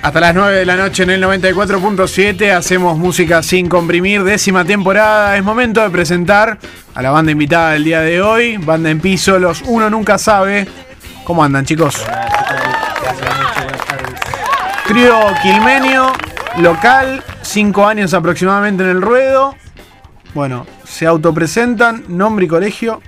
Hasta las 9 de la noche en el 94.7 hacemos música sin comprimir, 10ª temporada. Es momento de presentar a la banda invitada del día de hoy, banda en piso, los Uno Nunca Sabe. ¿Cómo andan, chicos? Trío quilmenio, local, 5 años aproximadamente en el ruedo. Bueno, se autopresentan, nombre y colegio.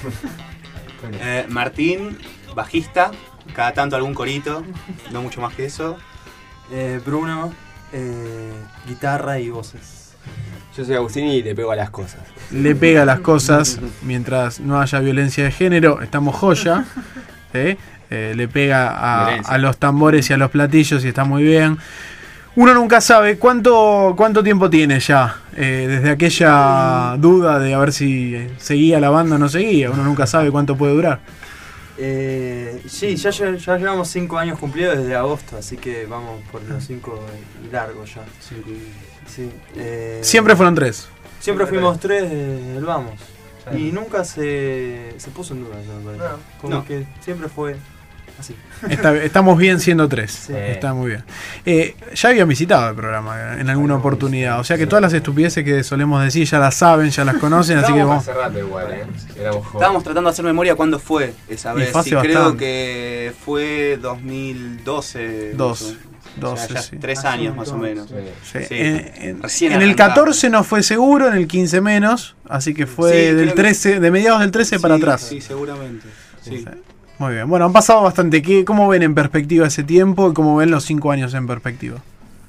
Martín, bajista, cada tanto algún corito, no mucho más que eso. Bruno, guitarra y voces. Yo soy Agustín y le pego a las cosas. Le pega a las cosas mientras no haya violencia de género. Estamos joya. Le pega a los tambores y a los platillos y está muy bien. Uno nunca sabe cuánto tiempo tiene ya. Desde aquella duda de a ver si seguía la banda o no seguía. Uno nunca sabe cuánto puede durar. Sí, ya llevamos 5 años cumplidos desde agosto, así que vamos por los 5 largos ya. Sí. Siempre fueron 3. Siempre fuimos 3 del vamos. Y nunca se puso en duda, me parece. Como que siempre fue así. Estamos bien siendo 3. Sí. Está muy bien. Ya habían visitado el programa en alguna oportunidad. O sea que todas las estupideces que solemos decir ya las saben, ya las conocen. Así que vamos. Hace rato igual, Estábamos tratando de hacer memoria cuándo fue esa vez. Sí, creo que fue 2012. 12, ya sí. 3 años más o menos. Sí. Sí. En el 14 no fue seguro, en el 15 menos. Así que fue del 13, de mediados del 13 para atrás. Sí, seguramente. Sí. Muy bien. Bueno, han pasado bastante. ¿Cómo ven en perspectiva ese tiempo y cómo ven los 5 años en perspectiva?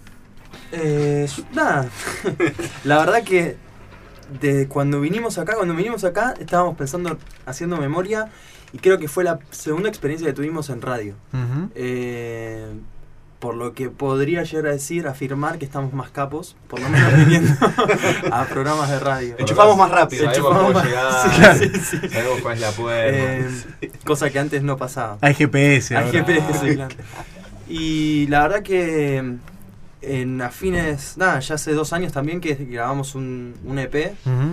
Nada. La verdad que cuando vinimos acá estábamos pensando, haciendo memoria, y creo que fue la segunda experiencia que tuvimos en radio. Uh-huh. Por lo que podría llegar a decir, afirmar que estamos más capos, por lo menos viniendo a programas de radio. Enchufamos más rápido. Sabemos cómo llegar, sí. Sabemos cuál es la puerta. Cosa que antes no pasaba. Hay GPS. Hay ahora. GPS, claro. Y la verdad que en ya hace 2 años también que grabamos un EP. Uh-huh.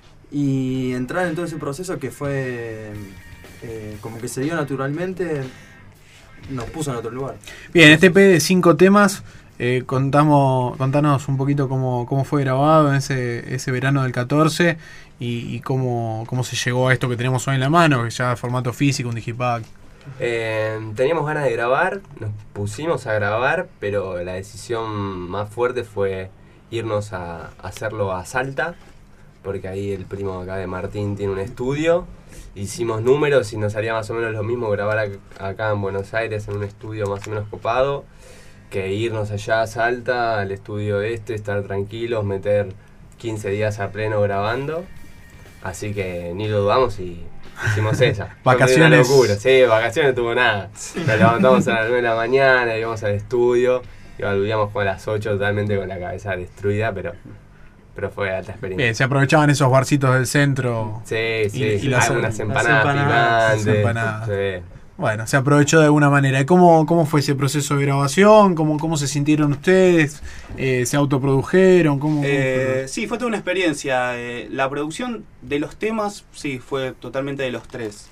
Y entrar en todo ese proceso que fue como que se dio naturalmente, nos puso en otro lugar. Bien, este EP de 5 temas, contanos un poquito cómo fue grabado en ese verano del 14 y cómo se llegó a esto que tenemos hoy en la mano, que ya es formato físico, un digipack. Teníamos ganas de grabar, nos pusimos a grabar, pero la decisión más fuerte fue irnos a hacerlo a Salta, porque ahí el primo acá de Martín tiene un estudio. Hicimos números y nos salía más o menos lo mismo grabar acá en Buenos Aires en un estudio más o menos copado que irnos allá a Salta, al estudio estar tranquilos, meter 15 días a pleno grabando. Así que ni lo dudamos y hicimos esa. Vacaciones. Fue una locura. Sí, vacaciones no tuvo nada. Nos levantamos a las 9 de la mañana, íbamos al estudio y volvíamos como a las 8 totalmente con la cabeza destruida, pero fue alta experiencia. Bien, se aprovechaban esos barcitos del centro. Sí, y las unas empanadas picantes. Sí. Bueno, se aprovechó de alguna manera. ¿Y cómo fue ese proceso de grabación? ¿Cómo se sintieron ustedes? ¿Se autoprodujeron? ¿Cómo fue? Sí, fue toda una experiencia. La producción de los temas, sí, fue totalmente de los 3.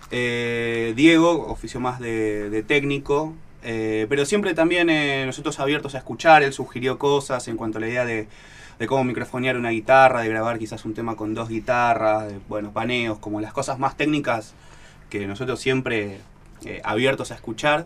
Diego ofició más de técnico, pero siempre también nosotros abiertos a escuchar. Él sugirió cosas en cuanto a la idea de cómo microfonear una guitarra, de grabar quizás un tema con 2 guitarras, paneos, como las cosas más técnicas que nosotros siempre abiertos a escuchar.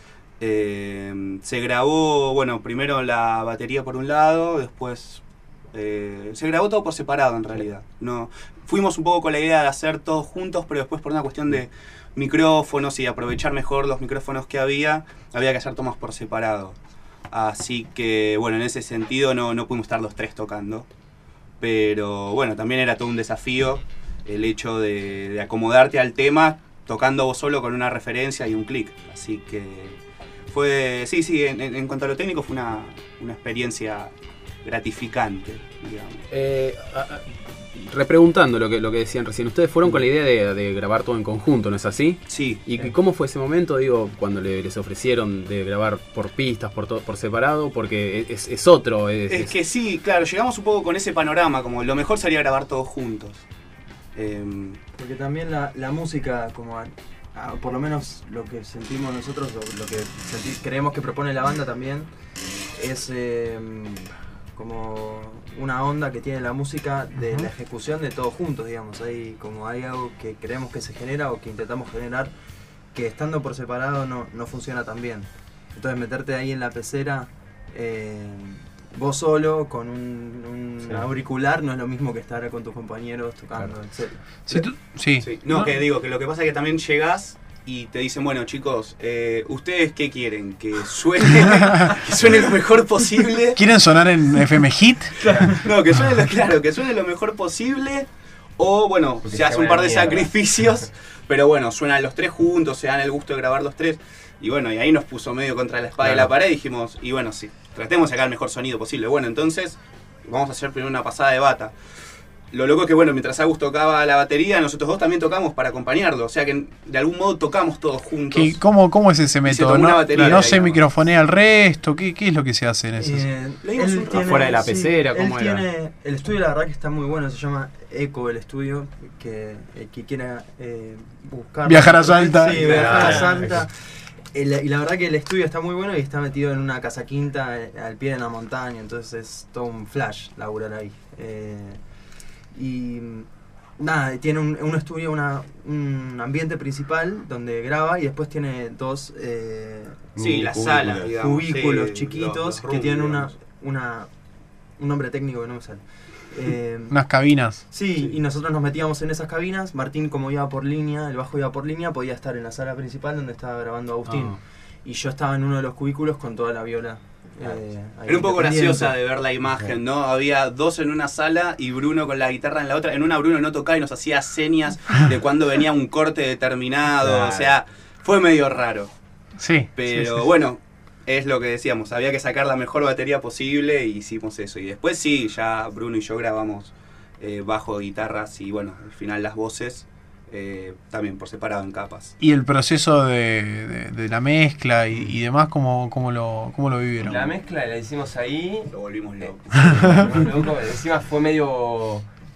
Se grabó, primero la batería por un lado, después se grabó todo por separado en realidad. No, fuimos un poco con la idea de hacer todos juntos, pero después por una cuestión de micrófonos y aprovechar mejor los micrófonos que había que hacer tomas por separado. Así que, en ese sentido no pudimos estar los 3 tocando. Pero, también era todo un desafío el hecho de acomodarte al tema tocando vos solo con una referencia y un clic. Así que fue, sí, en cuanto a lo técnico fue una experiencia gratificante, digamos. Repreguntando lo que decían recién, ustedes fueron con la idea de grabar todo en conjunto, ¿no es así? Sí. ¿Y cómo fue ese momento, cuando les ofrecieron de grabar por pistas, por separado? Porque es otro. Es que sí, claro, llegamos un poco con ese panorama, como lo mejor sería grabar todos juntos. Porque también la música, como por lo menos lo que sentimos nosotros, lo que creemos que propone la banda también, es como una onda que tiene la música de la ejecución de todos juntos, digamos. Hay algo que creemos que se genera o que intentamos generar, que estando por separado no funciona tan bien. Entonces meterte ahí en la pecera, vos solo, con un auricular, no es lo mismo que estar con tus compañeros tocando, etc. Sí. No, que digo, que lo que pasa es que también llegás y te dicen, bueno chicos, ¿ustedes qué quieren? ¿Que suene lo mejor posible? ¿Quieren sonar en FM Hit? No, que suene lo mejor posible. O bueno, porque se hace un par de sacrificios, pero bueno, suenan los tres juntos, se dan el gusto de grabar los tres. Y bueno, y ahí nos puso medio contra la espada de la pared y dijimos, y bueno, sí, tratemos de sacar el mejor sonido posible. Bueno, entonces vamos a hacer primero una pasada de bata. Lo loco es que, bueno, mientras Agus tocaba la batería, nosotros dos también tocamos para acompañarlo. O sea que de algún modo tocamos todos juntos. ¿Cómo es ese método? ¿No se microfonea el resto? ¿Qué es lo que se hace en eso? Afuera de la pecera, ¿cómo era? El estudio, la verdad que está muy bueno, se llama Eco el estudio, que quiera buscar... Viajar a Salta. Sí, viajar a Salta. Y la verdad que el estudio está muy bueno y está metido en una casa quinta al pie de la montaña, entonces es todo un flash laburar ahí. Y nada, tiene un estudio, un ambiente principal donde graba y después tiene dos la sala, digamos, cubículos chiquitos que tienen un nombre técnico que no me sale. Unas cabinas. Sí, y nosotros nos metíamos en esas cabinas. Martín, como iba por línea, el bajo iba por línea, podía estar en la sala principal donde estaba grabando Agustín. Y yo estaba en uno de los cubículos con toda la viola. Era un poco graciosa de ver la imagen, ¿no? Había dos en una sala y Bruno con la guitarra en la otra. En una Bruno no tocaba y nos hacía señas de cuando venía un corte determinado. O sea, fue medio raro. Sí. Pero bueno, es lo que decíamos, había que sacar la mejor batería posible y hicimos eso. Y después sí, ya Bruno y yo grabamos bajo, guitarras y bueno, al final las voces también por separado en capas. ¿Y el proceso de la mezcla y demás, cómo lo vivieron? La mezcla la hicimos ahí. Lo volvimos loco. Encima fue medio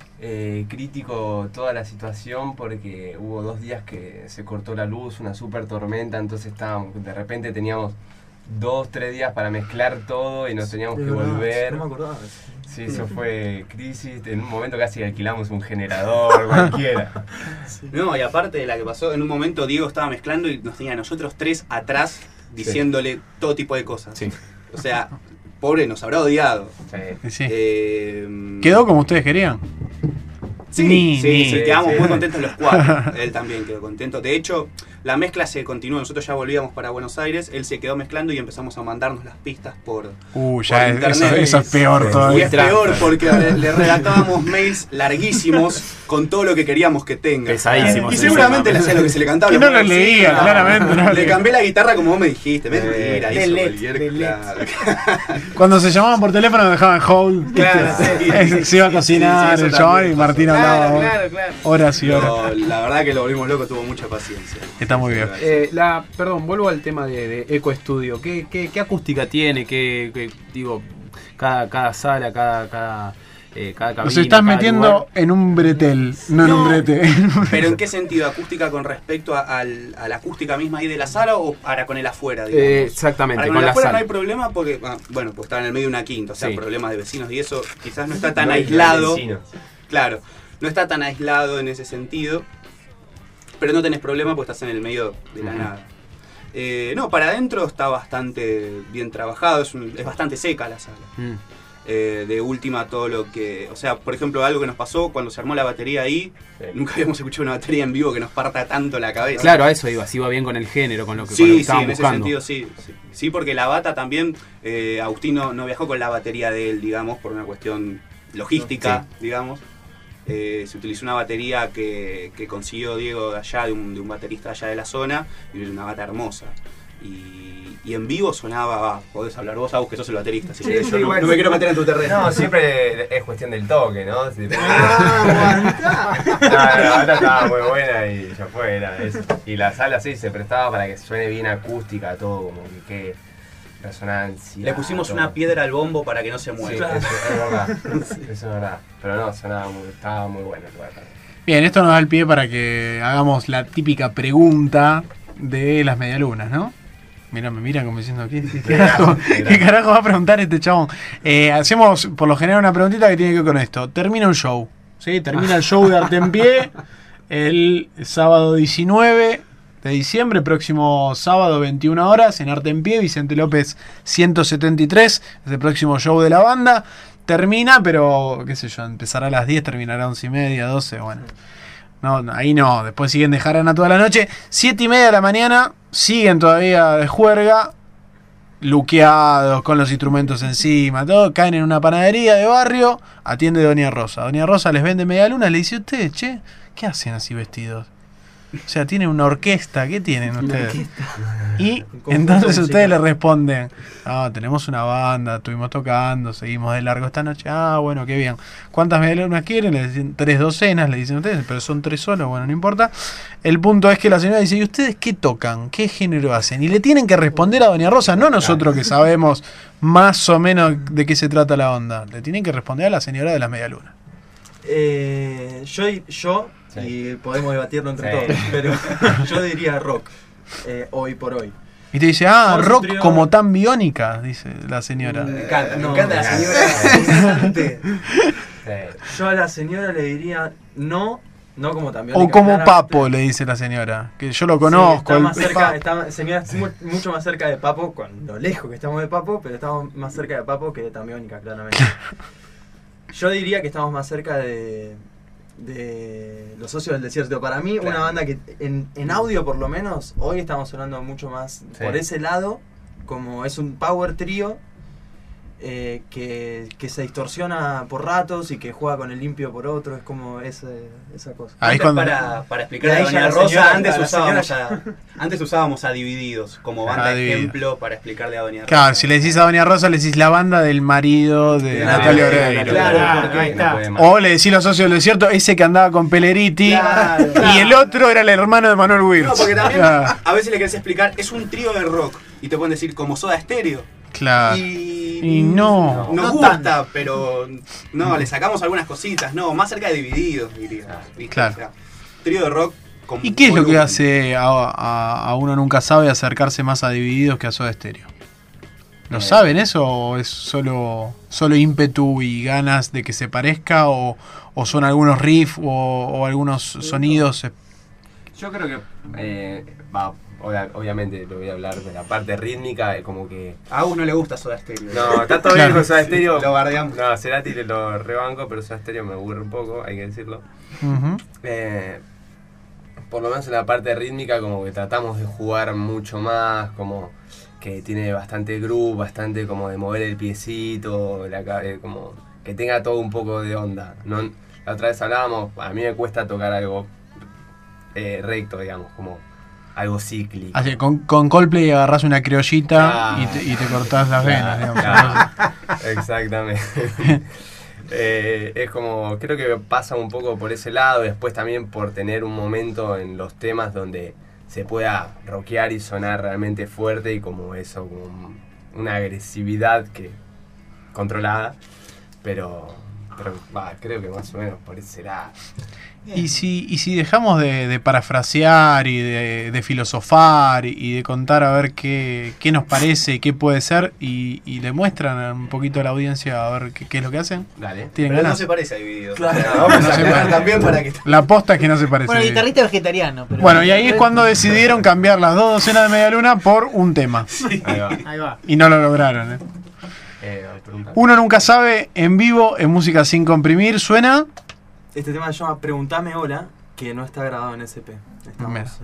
crítico toda la situación porque hubo 2 días que se cortó la luz, una super tormenta, entonces de repente teníamos 2-3 días para mezclar todo y nos teníamos que volver. No me acordaba. Sí, eso fue crisis. En un momento casi alquilamos un generador, cualquiera. No, y aparte de la que pasó, en un momento Diego estaba mezclando y nos tenía a nosotros 3 atrás diciéndole todo tipo de cosas. Sí. O sea, pobre, nos habrá odiado. Sí. ¿Quedó como ustedes querían? Sí, quedamos muy contentos los 4. Él también quedó contento. De hecho, la mezcla se continuó. Nosotros ya volvíamos para Buenos Aires. Él se quedó mezclando y empezamos a mandarnos las pistas por ya internet. Eso es peor todavía. Y es peor porque le redactábamos mails larguísimos con todo lo que queríamos que tenga. Pesadísimos. Y seguramente le hacía lo que se le cantaba. Que no lo leía, claramente. Le cambié la guitarra como vos me dijiste. Mentira, hizo cualquier Cuando se llamaban por teléfono me dejaban hold. Claro, se iba a cocinar el chabón y Martín hablaba horas y horas. No, la verdad que lo volvimos loco, tuvo mucha paciencia. Está muy bien. Perdón, vuelvo al tema de Eco Studio. ¿Qué acústica tiene? Digo, cada sala, cada cabina? Los estás metiendo en un bretel, no en un brete. ¿Pero en qué sentido? ¿Acústica con respecto a la acústica misma ahí de la sala o para con el afuera, digamos? Exactamente, para con el la afuera sala. no hay problema porque, pues está en el medio de una quinta, o sea, problemas de vecinos y eso quizás no está tan No hay aislado. vecinos. Claro, no está tan aislado en ese sentido, pero no tenés problema porque estás en el medio de la nada. No, para adentro está bastante bien trabajado, es bastante seca la sala. De última todo lo que... O sea, por ejemplo, algo que nos pasó cuando se armó la batería ahí, nunca habíamos escuchado una batería en vivo que nos parta tanto la cabeza. Claro, a eso iba, si iba bien con el género, con lo que estaban buscando. En ese sentido sí, porque la bata también, Agustín no viajó con la batería de él, digamos, por una cuestión logística, digamos. Se utilizó una batería que consiguió Diego de allá, de un baterista allá de la zona, y una bata hermosa. Y en vivo sonaba, podés hablar vos, Agus, que sos el baterista, así que yo no me quiero meter en tu terreno. No, siempre es cuestión del toque, ¿no? La bata estaba muy buena y ya fue, era eso. Y la sala sí se prestaba para que suene bien acústica, todo como que resonancia. Le pusimos todo. una piedra al bombo para que no se mueva. Sí, eso es verdad. Eso es verdad. Pero no, estaba muy bueno el lugar. Bien, esto nos da el pie para que hagamos la típica pregunta de las medialunas, ¿no? Mira, me miran como diciendo, ¿qué carajo va a preguntar este chabón? Hacemos por lo general una preguntita que tiene que ver con esto. Termina un show, ¿sí? Termina el show de Arte en Pie el sábado 19 de diciembre, próximo sábado 21 horas en Arte en Pie, Vicente López 173, es el próximo show de la banda. Termina, pero qué sé yo, empezará a las 10, terminará a 11:30, 12, bueno. No, ahí no, después siguen de jarana toda la noche. 7:30 de la mañana, siguen todavía de juerga, luqueados, con los instrumentos encima, todo, caen en una panadería de barrio, atiende Doña Rosa. Doña Rosa les vende medialunas, le dice, ustedes, che, ¿qué hacen así vestidos? O sea, tienen una orquesta, ¿qué tienen ustedes? Y entonces ustedes le responden, no, tenemos una banda, estuvimos tocando, seguimos de largo esta noche, bueno, qué bien. ¿Cuántas medialunas quieren? Le dicen 3 docenas, le dicen ustedes, pero son 3 solos, bueno, no importa. El punto es que la señora dice, ¿y ustedes qué tocan? ¿Qué género hacen? Y le tienen que responder a Doña Rosa, no nosotros que sabemos más o menos de qué se trata la onda. Le tienen que responder a la señora de las medialunas. Yo y podemos debatirlo entre todos, pero yo diría rock, hoy por hoy. Y te dice, rock como tan biónica, dice la señora. Me encanta la señora. Yo a la señora le diría no como tan biónica. O como Papo, le dice la señora, que yo lo conozco. Sí, está más cerca, señora, mucho más cerca de Papo, con lo lejos que estamos de Papo, pero estamos más cerca de Papo que de tan biónica, claramente. Yo diría que estamos más cerca de Los Socios del Desierto. Para mí, claro, una banda que en audio por lo menos, hoy estamos sonando mucho más por ese lado, como es un power trío que se distorsiona por ratos y que juega con el limpio por otro, es como esa cosa. Para explicar a Doña Rosa, antes usábamos a Divididos como banda de ejemplo para explicarle a Doña Rosa. Claro, si le decís a Doña Rosa, le decís la banda del marido de Natalia Oreiro. Claro, o le decís Los Socios del Desierto, ese que andaba con Peleriti, y el otro era el hermano de Manuel Wirtz. No, porque también a veces le querés explicar, es un trío de rock, y te pueden decir como Soda Stereo. Claro. Y no. Nos gusta, pero no, le sacamos algunas cositas. No, más cerca de Divididos, diría. Claro. O sea, trío de rock. Con ¿Y qué es lo que hace a uno nunca sabe acercarse más a Divididos que a Soda Stereo? ¿Lo saben eso o es solo ímpetu y ganas de que se parezca o son algunos riffs o algunos sonidos? Yo creo que obviamente lo voy a hablar de la parte rítmica, como que a uno le gusta Soda Stereo. No, está todo bien con Soda Stereo. Lo bardeamos. No, Cerati lo rebanco, pero Soda Stereo me aburre un poco, hay que decirlo. Uh-huh. Por lo menos en la parte rítmica como que tratamos de jugar mucho más, como que tiene bastante groove, bastante como de mover el piecito, como que tenga todo un poco de onda. No, la otra vez hablábamos, a mí me cuesta tocar algo recto, digamos, como algo cíclico. Así, con Coldplay agarrás una criollita y te cortás las venas, digamos. Exactamente. Es como, creo que pasa un poco por ese lado, después también por tener un momento en los temas donde se pueda rockear y sonar realmente fuerte y como eso, como una agresividad controlada, pero creo que más o menos por ese lado. Y si dejamos de parafrasear y de filosofar y de contar a ver qué nos parece y qué puede ser y le muestran un poquito a la audiencia a ver qué es lo que hacen. Dale. ¿Tienen ganas? No se parece a Divididos. Claro, también para que... La posta es que no se parece. Bueno, el guitarrista es vegetariano. Pero bueno, y ahí es cuando decidieron cambiar las 2 docenas de medialuna por un tema. Sí. Ahí va. Y no lo lograron. Uno nunca sabe, en vivo, en música sin comprimir, suena... Este tema se llama Preguntame Hola, que no está grabado en SP. Estamos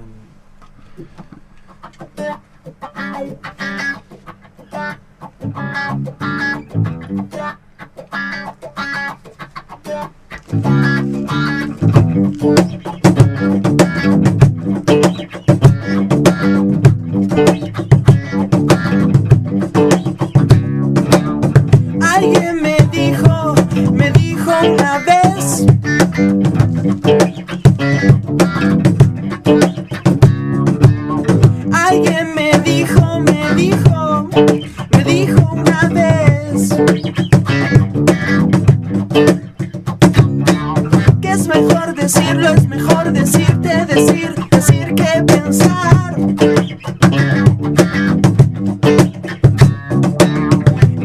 Alguien me dijo una vez alguien me dijo una vez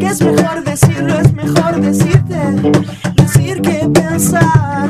es mejor decirlo, es mejor decirte, decir que pensar.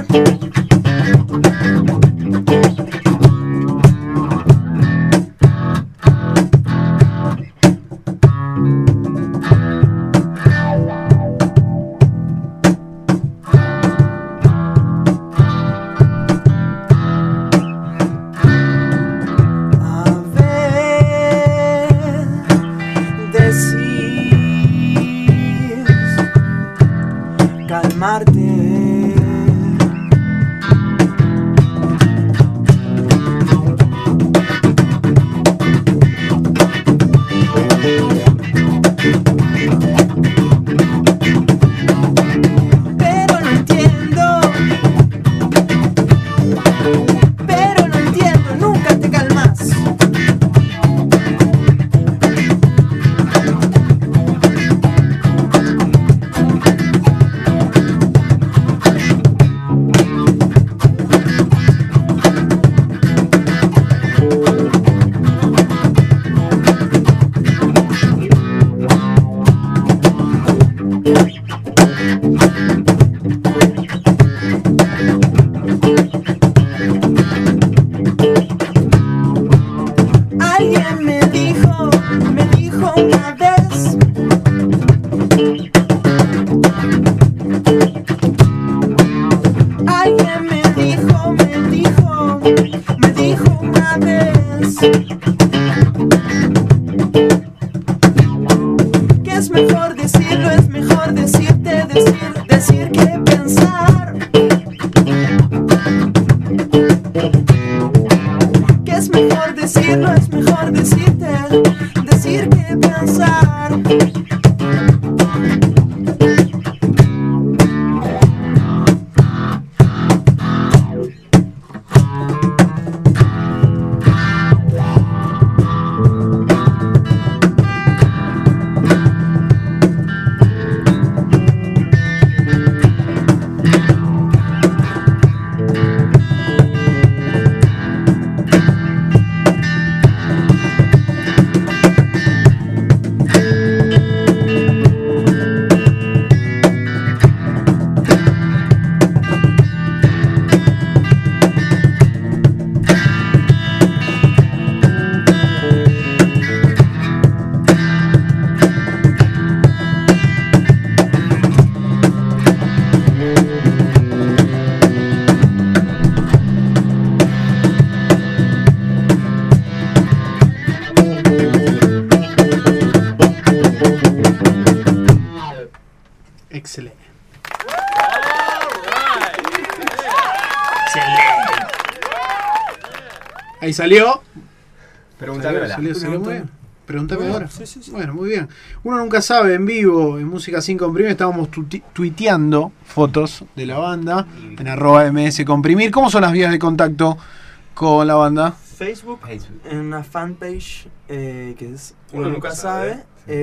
Ahí salió. Pregúntame. Salió muy bien. Pregúntame Bueno, ahora. sí. Bueno, muy bien. Uno nunca sabe, en vivo, en Música Sin Comprimir, estábamos tuiteando fotos de la banda en @mscomprimir. ¿Cómo son las vías de contacto con la banda? Facebook, en una fanpage que es Uno Nunca Sabe.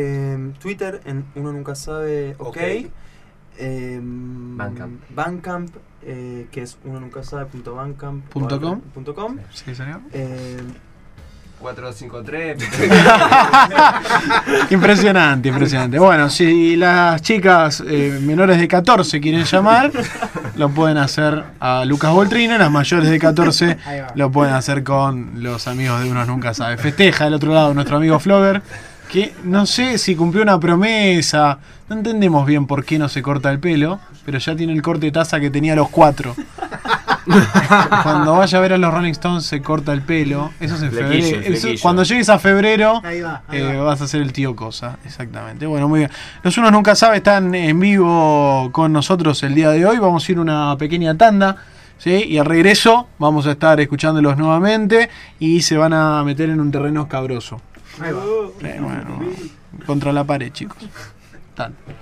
Twitter en Uno Nunca Sabe, ok. Bandcamp, que es unonuncasabe.bandcamp.com. Sí, señor. 453. Impresionante. Bueno, si las chicas menores de 14 quieren llamar, lo pueden hacer a Lucas Voltrino. Las mayores de 14 lo pueden hacer con los amigos de Uno Nunca Sabe. Festeja del otro lado nuestro amigo Flogger, que no sé si cumplió una promesa. No entendemos bien por qué no se corta el pelo, pero ya tiene el corte de taza que tenía a los 4. Cuando vaya a ver a los Rolling Stones se corta el pelo. Eso es en febrero. Cuando llegues a febrero ahí va. Vas a ser el tío Cosa. Exactamente. Bueno, muy bien. Los Unos Nunca Sabe están en vivo con nosotros el día de hoy. Vamos a ir una pequeña tanda, ¿sí? Y al regreso vamos a estar escuchándolos nuevamente y se van a meter en un terreno escabroso. Ahí va. Bueno, contra la pared, chicos. Tal.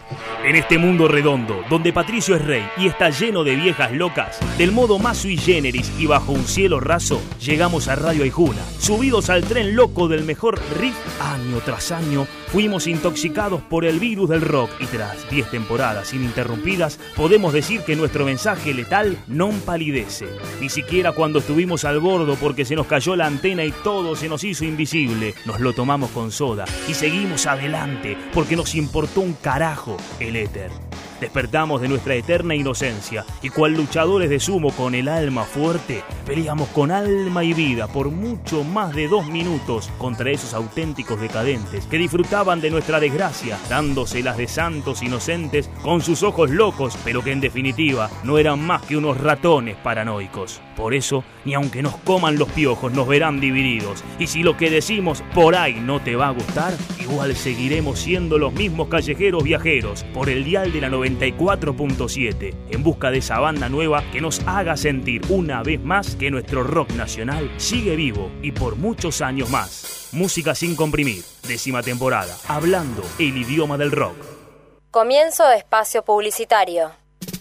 En este mundo redondo, donde Patricio es rey y está lleno de viejas locas, del modo más sui generis y bajo un cielo raso, llegamos a Radio Aijuna. Subidos al tren loco del mejor riff, año tras año, fuimos intoxicados por el virus del rock y tras 10 temporadas ininterrumpidas, podemos decir que nuestro mensaje letal no palidece. Ni siquiera cuando estuvimos al bordo porque se nos cayó la antena y todo se nos hizo invisible, nos lo tomamos con soda y seguimos adelante porque nos importó un carajo el éter. Despertamos de nuestra eterna inocencia y cual luchadores de sumo con el alma fuerte, peleamos con alma y vida por mucho más de 2 minutos contra esos auténticos decadentes que disfrutaban de nuestra desgracia, dándoselas de santos inocentes con sus ojos locos, pero que en definitiva no eran más que unos ratones paranoicos. Por eso, ni aunque nos coman los piojos, nos verán divididos. Y si lo que decimos por ahí no te va a gustar, igual seguiremos siendo los mismos callejeros viajeros por el dial de la 94.7, en busca de esa banda nueva que nos haga sentir una vez más que nuestro rock nacional sigue vivo y por muchos años más. Música sin comprimir, 10ª temporada, hablando el idioma del rock. Comienzo de espacio publicitario.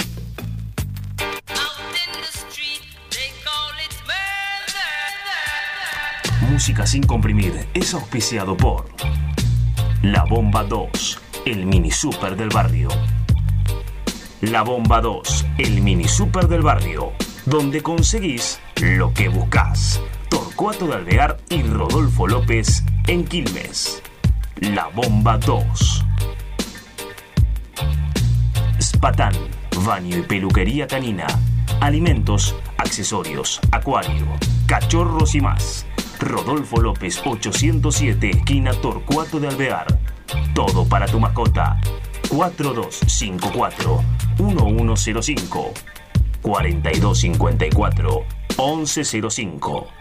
Música sin comprimir es auspiciado por La Bomba 2, el mini super del barrio. La Bomba 2, el mini super del barrio, donde conseguís lo que buscás. Torcuato de Alvear y Rodolfo López en Quilmes. La Bomba 2. Spatán, baño y peluquería canina. Alimentos, accesorios, acuario, cachorros y más. Rodolfo López 807, esquina Torcuato de Alvear. Todo para tu mascota. 4254-1105 4254-1105.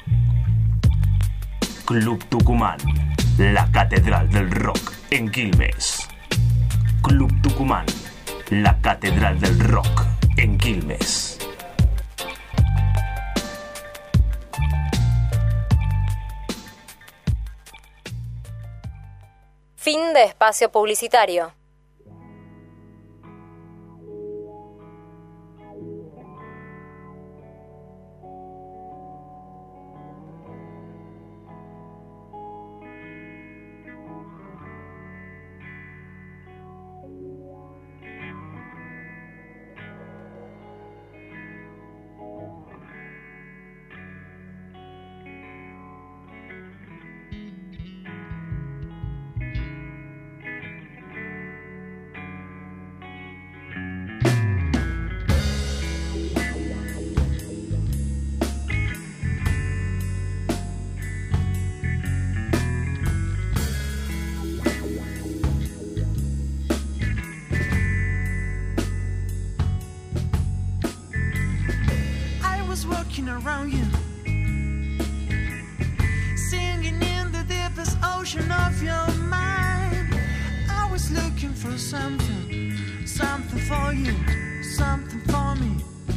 Club Tucumán, la catedral del rock en Quilmes. Club Tucumán, la catedral del rock en Quilmes. Fin de espacio publicitario. Around you, singing in the deepest ocean of your mind. I was looking for something, something for you, something for me.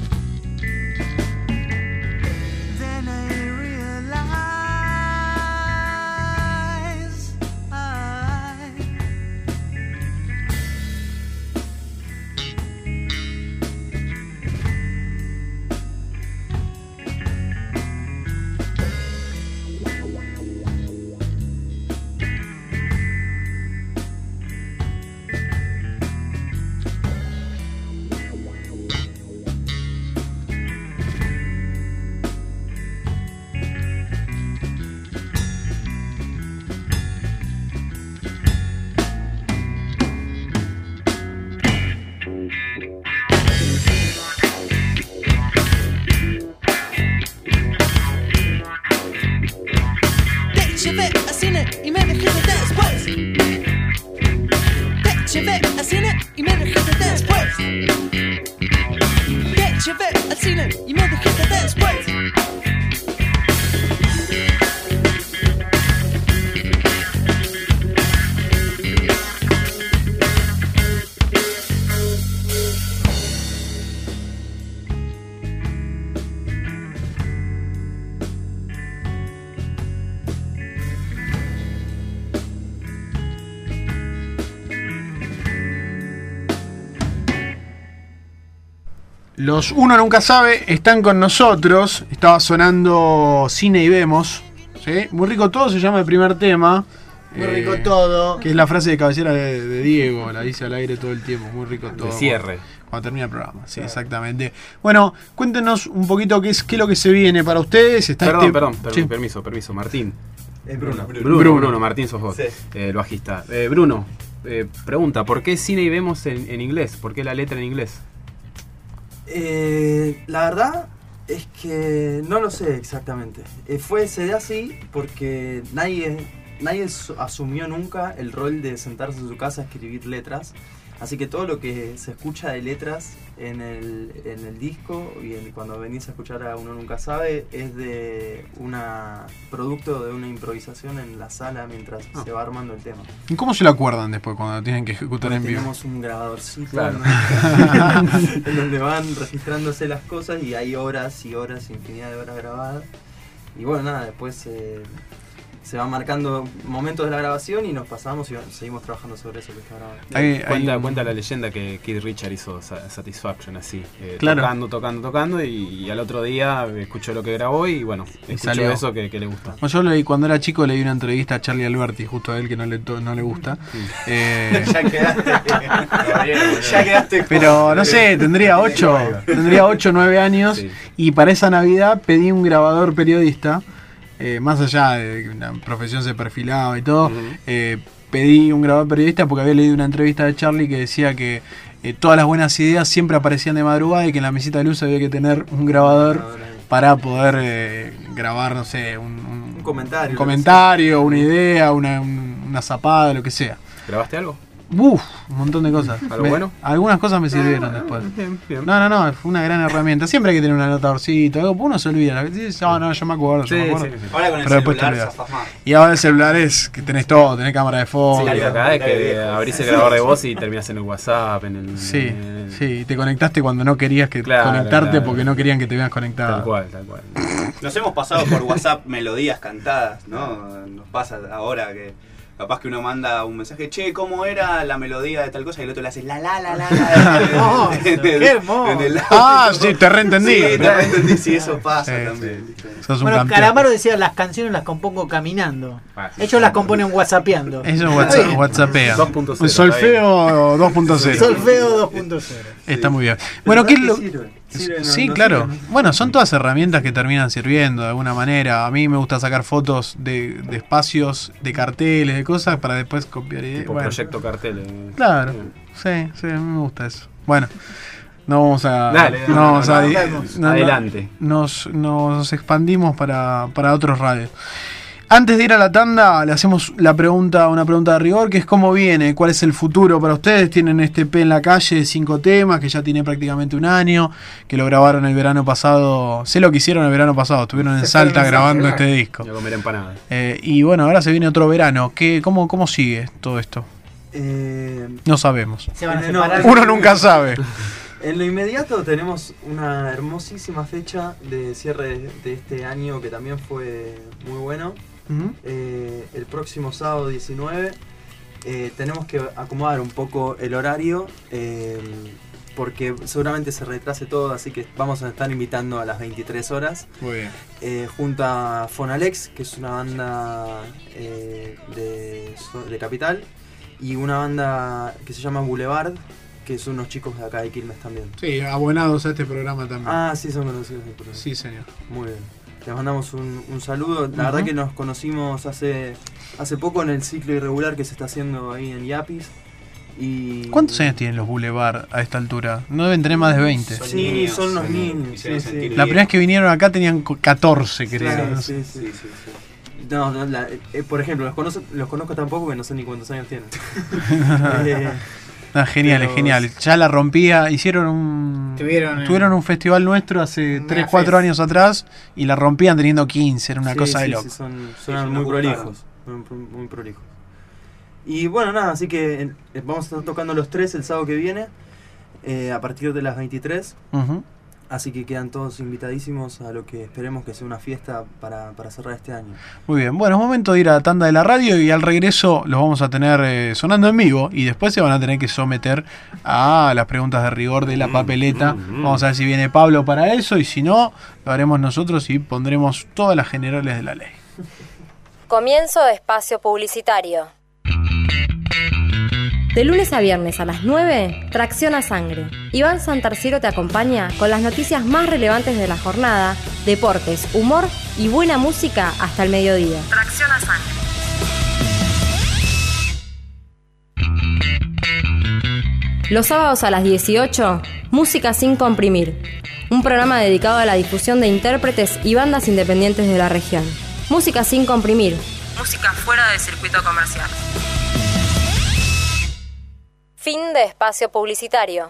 Then I Los Uno Nunca Sabe están con nosotros. Estaba sonando Cine y Vemos. ¿Sí? Muy rico todo se llama el primer tema. Muy rico todo. Que es la frase de cabecera de Diego. La dice al aire todo el tiempo. Muy rico todo. De cierre. Cuando termina el programa. Sí, exactamente. Bueno, cuéntenos un poquito qué es lo que se viene para ustedes. Está Perdón, Sí. permiso, Martín. Bruno, Martín sos vos, sí. El bajista. Bruno, pregunta, ¿por qué Cine y Vemos en inglés? ¿Por qué la letra en inglés? La verdad es que no lo sé exactamente. Se da así porque nadie asumió nunca el rol de sentarse en su casa a escribir letras. Así que todo lo que se escucha de letras en el disco y cuando venís a escuchar a Uno Nunca Sabe es de producto de una improvisación en la sala mientras se va armando el tema. ¿Y cómo se lo acuerdan después cuando lo tienen que ejecutar en vivo? Tenemos un grabadorcito, claro, en donde van registrándose las cosas y hay horas y horas, infinidad de horas grabadas. Y bueno, nada, después se van marcando momentos de la grabación y nos pasamos y seguimos trabajando sobre eso que está grabado. Cuenta la leyenda que Keith Richards hizo Satisfaction así, claro, tocando y al otro día escuchó lo que grabó y bueno, escuchó eso que le gusta. Bueno, yo cuando era chico leí una entrevista a Charlie Alberti, justo a él que no le gusta. Ya quedaste. Pero no sé, tendría 8 o 9 años, sí. Y para esa Navidad pedí un grabador periodista. Más allá de que una profesión se perfilaba y todo, pedí un grabador periodista porque había leído una entrevista de Charlie que decía que todas las buenas ideas siempre aparecían de madrugada y que en la mesita de luz había que tener un grabador para poder grabar, no sé, un comentario, una idea, una zapada, lo que sea. ¿Grabaste algo? Un montón de cosas. ¿Algo bueno? Algunas cosas me sirvieron después. Bien. No, fue una gran herramienta. Siempre hay que tener un anotadorcito, algo, uno se olvida. Yo me acuerdo. Sí. Ahora con el celular zafás más. Y ahora el celular es que tenés todo, tenés cámara de foto. Sí, acá es que abrís el grabador de voz y terminás en el WhatsApp, Sí, te conectaste cuando no querías conectarte porque no querían que te veas conectado. Tal cual. Nos hemos pasado por WhatsApp melodías cantadas, ¿no? Nos pasa ahora que capaz que uno manda un mensaje, che, ¿cómo era la melodía de tal cosa? Y el otro le hace la. ¡Qué hermoso! Sí, te reentendí. Sí, eso pasa también. Sí. Bueno, Calamaro decía, las canciones las compongo caminando. Ellos las componen whatsappeando. Eso whatsappea. 2.0. Un solfeo 2.0. Solfeo 2.0. Está muy bien. Bueno, ¿qué es lo...? Sí, claro. Bueno, son todas herramientas que terminan sirviendo de alguna manera. A mí me gusta sacar fotos de espacios, de carteles, de cosas para después copiar ideas. Tipo proyecto carteles. Claro, sí, a mí me gusta eso. Bueno, no vamos a... Adelante. Nos expandimos para otros radios. Antes de ir a la tanda, le hacemos una pregunta de rigor, que es cómo viene, cuál es el futuro para ustedes. Tienen este EP en la calle de 5 temas, que ya tiene prácticamente un año, que lo grabaron el verano pasado. Sé lo que hicieron el verano pasado, estuvieron en Salta grabando este disco. A comer empanadas. Y bueno, ahora se viene otro verano. ¿Cómo sigue todo esto? No sabemos. Se van a separar. Uno nunca sabe. En lo inmediato tenemos una hermosísima fecha de cierre de este año que también fue muy bueno. El próximo sábado 19 tenemos que acomodar un poco el horario porque seguramente se retrase todo, así que vamos a estar invitando a las 23 horas. Muy bien. Junto a Fonalex, que es una banda de Capital, y una banda que se llama Boulevard, que son unos chicos de acá de Quilmes también. Sí, abonados a este programa también. Sí, son conocidos del programa. Sí, señor. Muy bien. Les mandamos un saludo. La verdad que nos conocimos hace poco en el ciclo irregular que se está haciendo ahí en Yapis. ¿Cuántos años tienen los Boulevard a esta altura? No deben tener más de 20. Sí, son unos niños. Sí. La primera vez que vinieron acá tenían 14, creo. Sí. No, por ejemplo, los conozco tampoco porque no sé ni cuántos años tienen. Genial. Ya la rompía. Tuvieron un festival nuestro hace 3-4 años atrás y la rompían teniendo 15. Era una cosa de loco. Son muy prolijos. Muy prolijos. Y bueno, nada, así que vamos a estar tocando los 3 el sábado que viene a partir de las 23. Así que quedan todos invitadísimos a lo que esperemos que sea una fiesta para cerrar este año. Muy bien, bueno, es momento de ir a la tanda de la radio y al regreso los vamos a tener sonando en vivo y después se van a tener que someter a las preguntas de rigor de la papeleta. Vamos a ver si viene Pablo para eso y si no, lo haremos nosotros y pondremos todas las generales de la ley. Comienzo de espacio publicitario. De lunes a viernes a las 9, Tracción a Sangre. Iván Santarciero te acompaña con las noticias más relevantes de la jornada, deportes, humor y buena música hasta el mediodía. Tracción a Sangre. Los sábados a las 18, Música sin comprimir. Un programa dedicado a la difusión de intérpretes y bandas independientes de la región. Música sin comprimir. Música fuera del circuito comercial. Fin de espacio publicitario.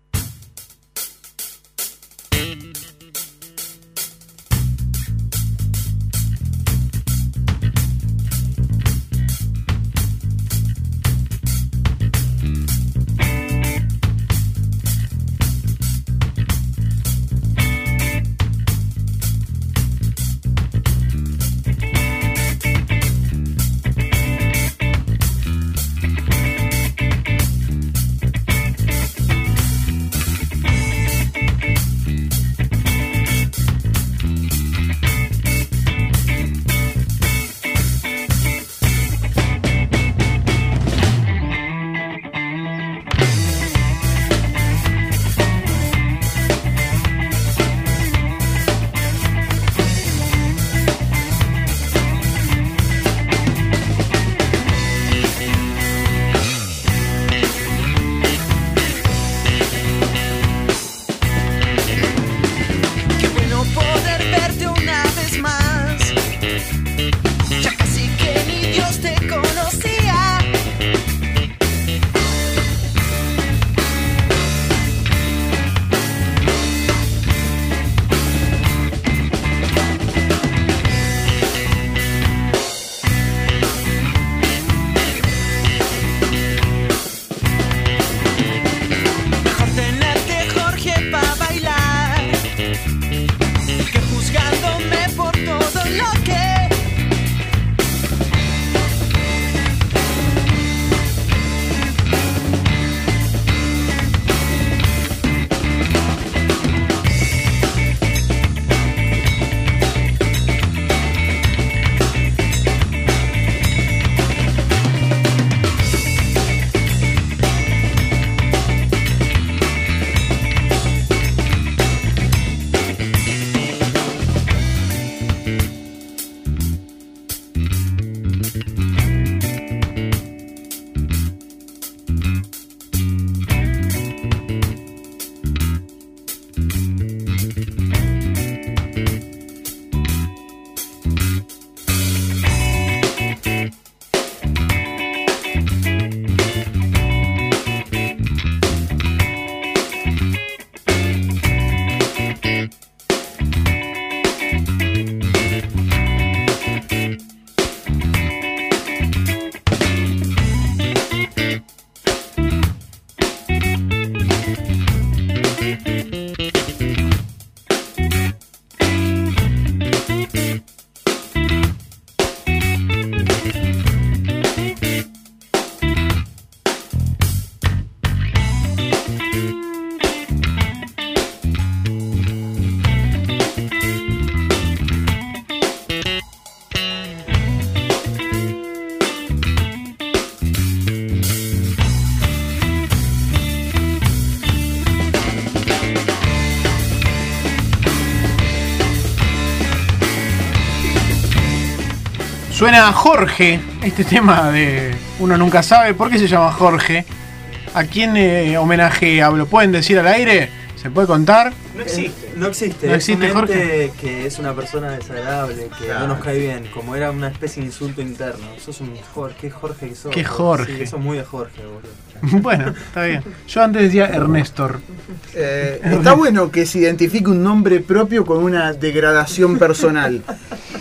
Suena Jorge, este tema de Uno Nunca Sabe. ¿Por qué se llama Jorge? ¿A quién homenaje hablo? ¿Pueden decir al aire? ¿Se puede contar? No existe. No existe. No existe, es un ente Jorge. que es una persona desagradable, que no nos cae bien, como era una especie de insulto interno. Sos un Jorge, ¿qué Jorge que sos? ¿Qué Jorge? Sí, sos muy de Jorge, boludo. Bueno, está bien. Yo antes decía Ernestor. Está bueno que se identifique un nombre propio con una degradación personal.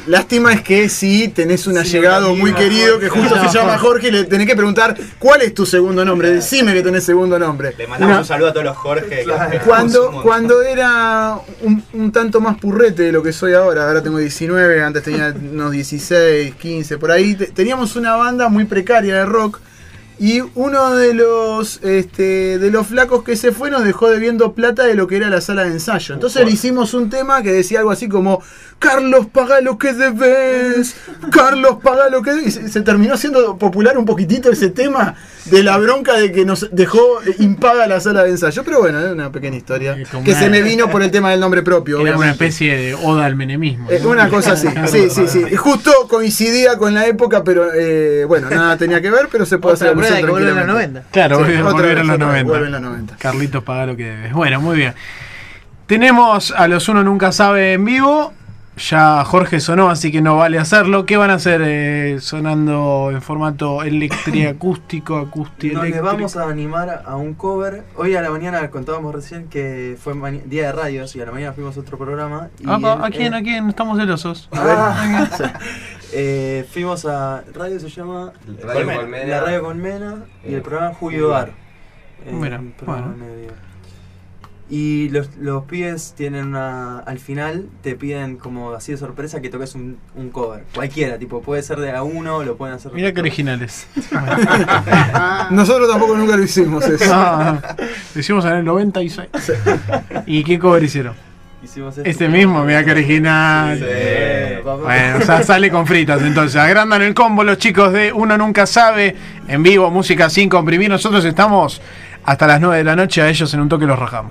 Lástima es que si tenés un allegado muy querido que justo se llama Jorge y le tenés que preguntar ¿cuál es tu segundo nombre? Decime que tenés segundo nombre. Le mandamos un saludo a todos los Jorge. Cuando era un tanto más purrete de lo que soy ahora tengo 19, antes tenía unos 16, 15, por ahí, teníamos una banda muy precaria de rock. Y uno de los flacos que se fue nos dejó debiendo plata de lo que era la sala de ensayo. Entonces le hicimos un tema que decía algo así como Carlos, paga lo que debes, Carlos, paga lo que debes. Y se terminó siendo popular un poquitito ese tema de la bronca de que nos dejó impaga la sala de ensayo. Pero bueno, es una pequeña historia que se me vino por el tema del nombre propio. Era una especie de oda al menemismo, ¿no? Una cosa así, sí. Justo coincidía con la época, pero bueno, nada tenía que ver, pero se puede hacer que vuelve en los 90. Claro, volver en los 90. Vuelve en los 90. Carlitos, paga lo que debes. Bueno, muy bien. Tenemos a los Uno Nunca Sabe en vivo. Ya Jorge sonó, así que no vale hacerlo. ¿Qué van a hacer sonando en formato electriacústico, acústico-eléctrico? Nos vamos a animar a un cover. Hoy a la mañana contábamos recién que fue día de radios y a la mañana fuimos a otro programa. Y ¿A quién? Estamos celosos. Fuimos a radio, se llama Colmena. La Radio Colmena y el programa Julio Bar. Mira, y los pibes tienen al final te piden como así de sorpresa que toques un cover, cualquiera, tipo puede ser de A1, lo pueden hacer. Mira qué originales. Nosotros tampoco nunca lo hicimos eso. Lo hicimos en el 96. Sí. ¿Y qué cover hicieron? Hicimos este mismo, mira qué original. Sí. Bueno, o sea, sale con fritas. Entonces, agrandan el combo los chicos de Uno Nunca Sabe. En vivo, música sin comprimir. Nosotros estamos hasta las 9 de la noche. A ellos en un toque los rajamos.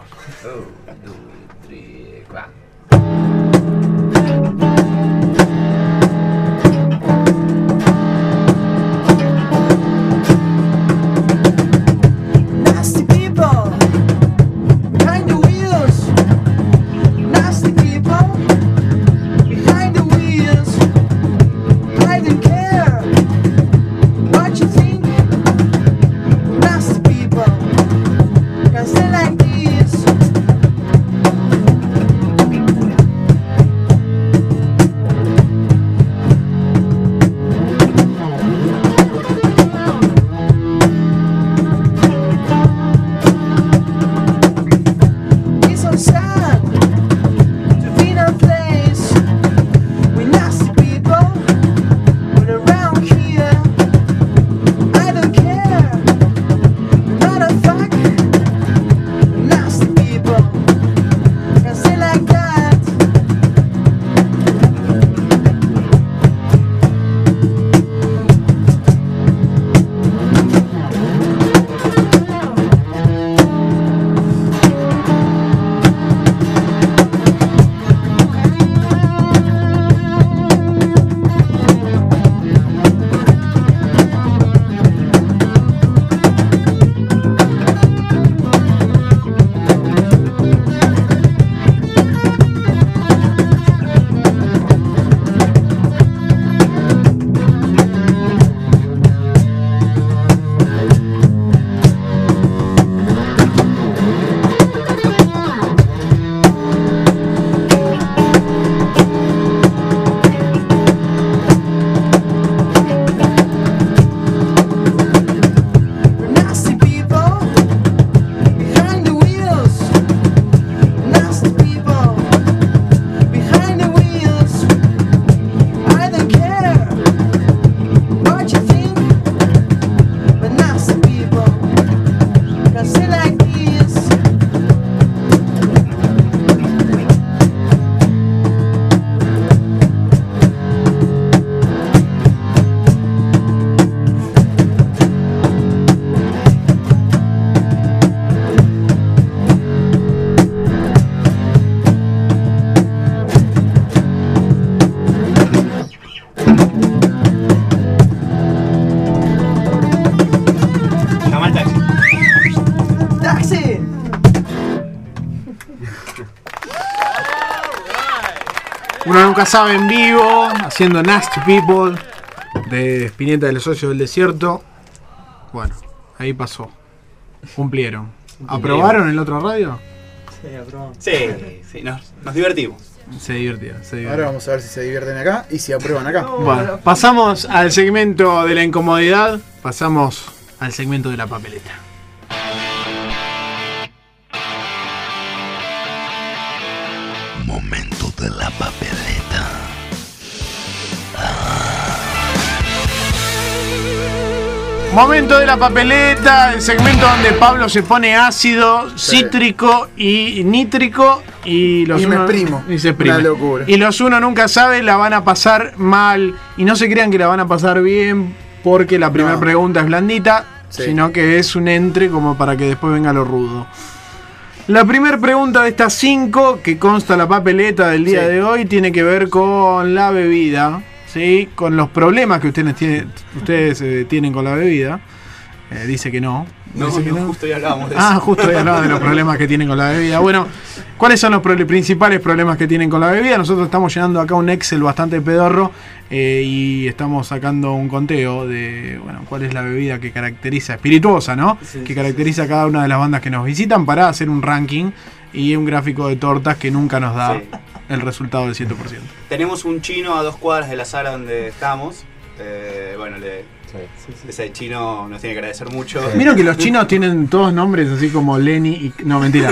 Uno Nunca Sabe en vivo, haciendo Nasty People de Spinetta de los Socios del Desierto. Bueno, ahí pasó. Cumplieron. ¿Aprobaron el otro radio? Sí, aprobamos. Sí, nos divertimos. Se divirtieron. Ahora vamos a ver si se divierten acá y si aprueban acá. Bueno, pasamos al segmento de la incomodidad. Pasamos al segmento de la papeleta. Momento de la papeleta. Momento de la papeleta, el segmento donde Pablo se pone ácido, cítrico y nítrico y los me exprimo. Y se exprime. Una locura. Y los uno nunca sabe, la van a pasar mal. Y no se crean que la van a pasar bien porque la primera pregunta es blandita, sino que es un entre como para que después venga lo rudo. La primera pregunta de estas 5 que consta la papeleta del día de hoy tiene que ver con la bebida. ¿Sí? Con los problemas que ustedes tienen con la bebida. Dice que no. Dice que no. Justo hoy hablábamos de eso. Justo hoy hablábamos de los problemas que tienen con la bebida. Bueno, ¿cuáles son los principales problemas que tienen con la bebida? Nosotros estamos llenando acá un Excel bastante pedorro y estamos sacando un conteo de cuál es la bebida que caracteriza, espirituosa, ¿no? Que caracteriza a cada una de las bandas que nos visitan para hacer un ranking y un gráfico de tortas que nunca nos da el resultado del 100%. Tenemos un chino a 2 cuadras de la sala donde estamos. Ese chino nos tiene que agradecer mucho. Vieron que los chinos tienen todos nombres así como Lenny y... No, mentira.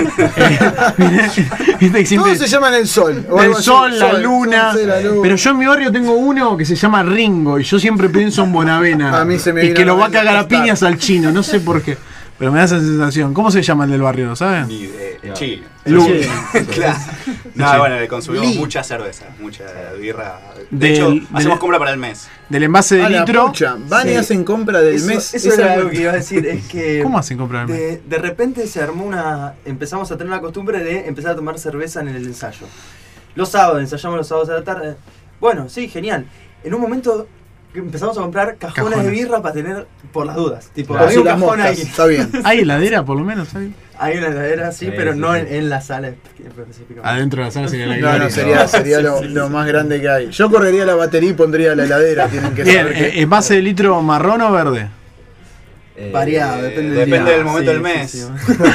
Todos se llaman el sol. El sol, la luna. Pero yo en mi barrio tengo uno que se llama Ringo y yo siempre pienso en Bonavena. A mí se me y que lo va a cagar a piñas al chino, no sé por qué. Pero me da esa sensación. ¿Cómo se llama el del barrio, saben? Chino. Claro. No, bueno, le consumimos mucha cerveza, mucha birra. De hecho, hacemos compra para el mes. Del envase de litro. Van y hacen compra del mes. Eso era algo que iba a decir. Es que ¿cómo hacen compra del mes? De repente se armó empezamos a tener la costumbre de empezar a tomar cerveza en el ensayo. Los sábados, ensayamos los sábados a la tarde. Bueno, sí, genial. En un momento empezamos a comprar cajones de birra para tener por las dudas. Tipo, había un cajón ahí. Está bien. ¿Hay heladera por lo menos? Hay una heladera, sí, pero no en la sala específicamente. Adentro de la sala sería la heladera. No, sería lo más grande que hay. Yo correría la batería y pondría la heladera. Tienen que saber ¿Es base de litro marrón o verde? Variado, depende del momento del mes. Sí.